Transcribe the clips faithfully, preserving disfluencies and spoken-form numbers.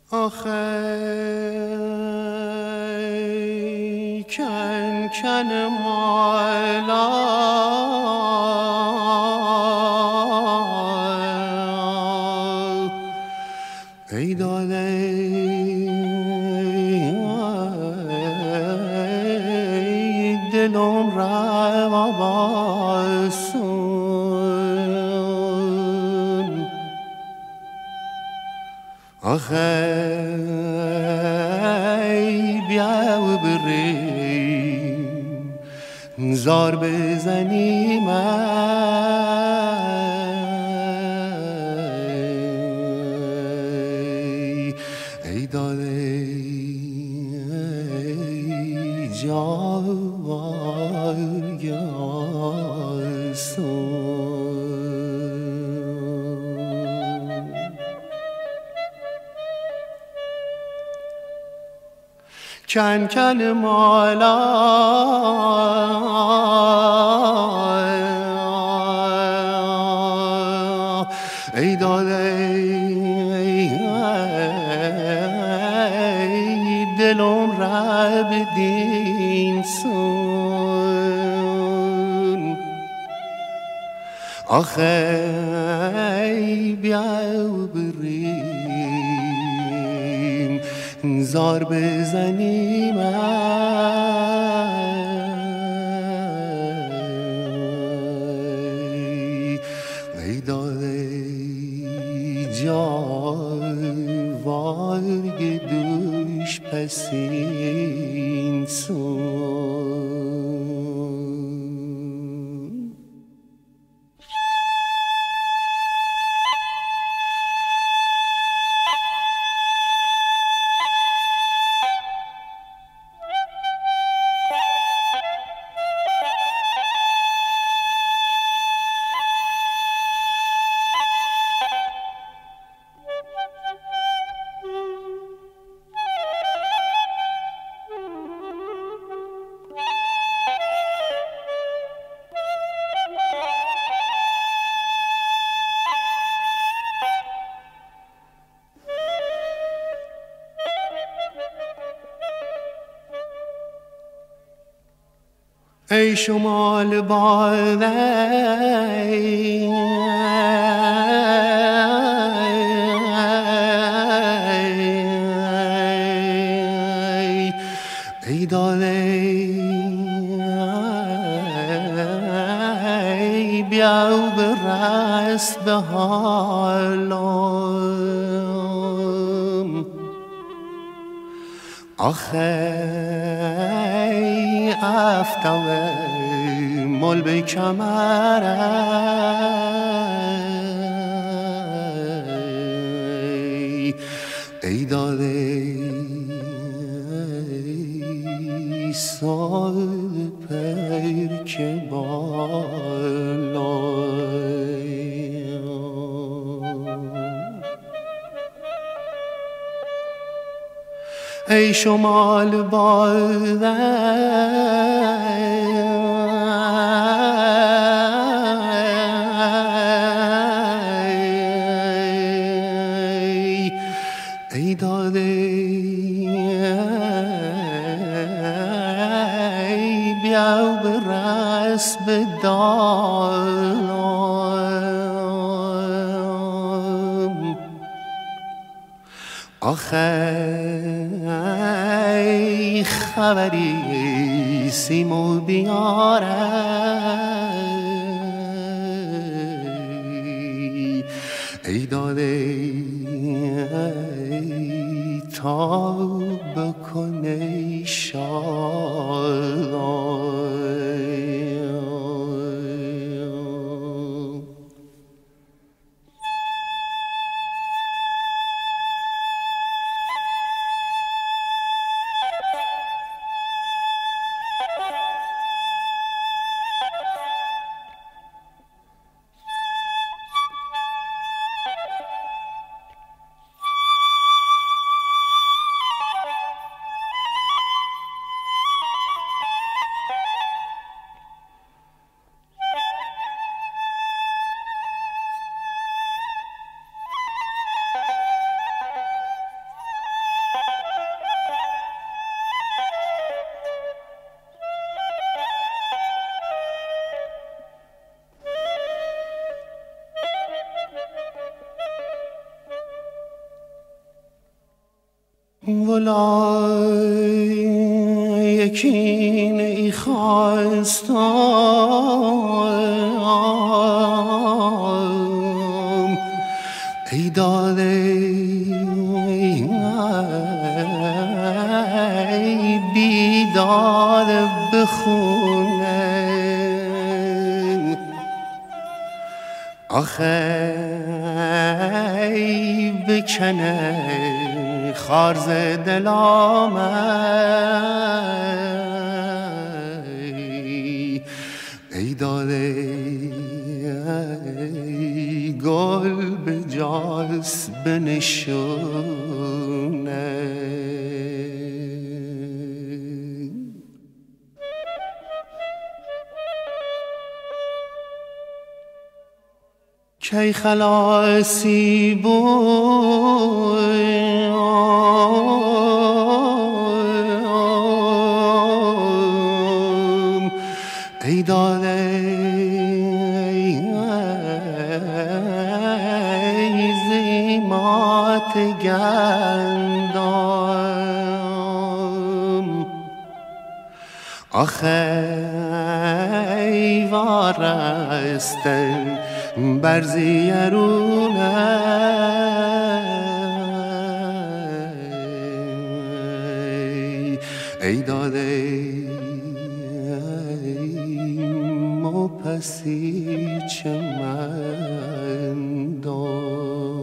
آخی کن کن مالا ای داده دلم را باسون آخی بیا و بریم زار بزنیم ای داده جایسون کن کن مالا ای داده دلم را بدین سون آخی بیا و بریم زار بزنیم ای داده جای وارگ دوش پسین سون ای شمال باده ای داده بیا و برس به حالم آخی افتوه مل به کمره ای داده سال پر که بالا ای شمال باده ای داده بیا و برس به دالم آخی خبری سیمو بیاره ای داده تا بکنه شادان ولای یکی نی خواستم ای داده ای بیدار بخونه آخه ای بکنه خارز دلام ای ای داده ای گل به جاس بنشونه کی خلاصی بود ای داده ای زیمات گندم آخه ای وارستن برزی رونه ای داده مو پسی چمندم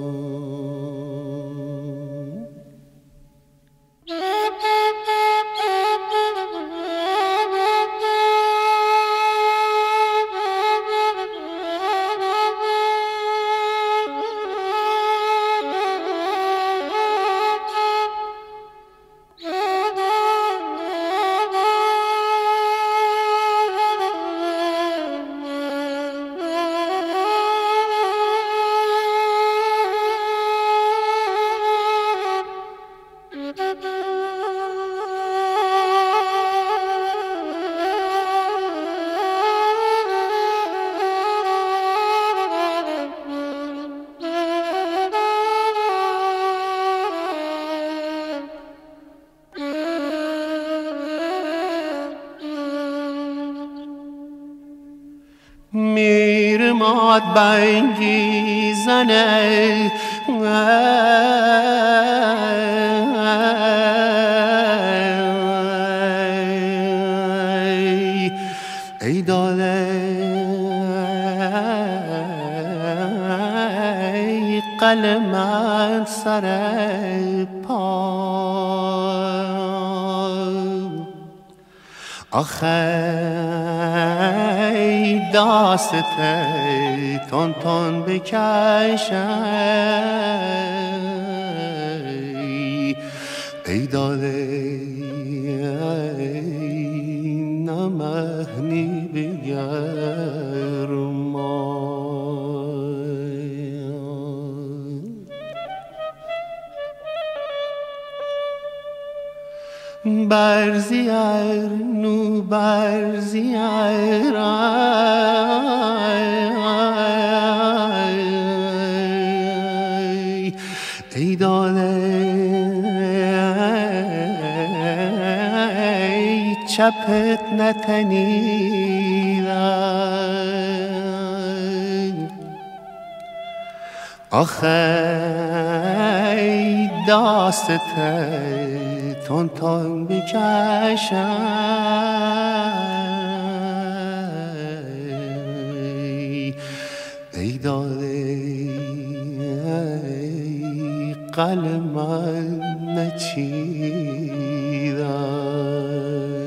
میر ماد بنگی زنه ای داده ای قلم سر پا آخه ای داسته تون تون بکشه ای داده ای نمهنی بگرما برزیر نو برزیر ای داده ای چپت نتنیدن آخه ای داسته تون تون بکشم ای داده ای قلم نچیدم